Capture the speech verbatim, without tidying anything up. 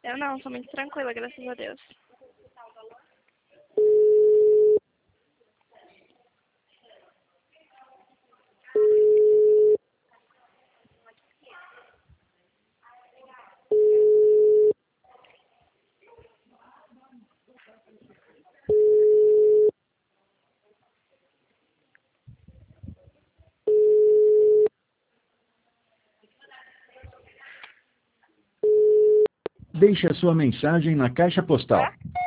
Eu não, sou muito tranquila, graças a Deus. Deixe a sua mensagem na caixa postal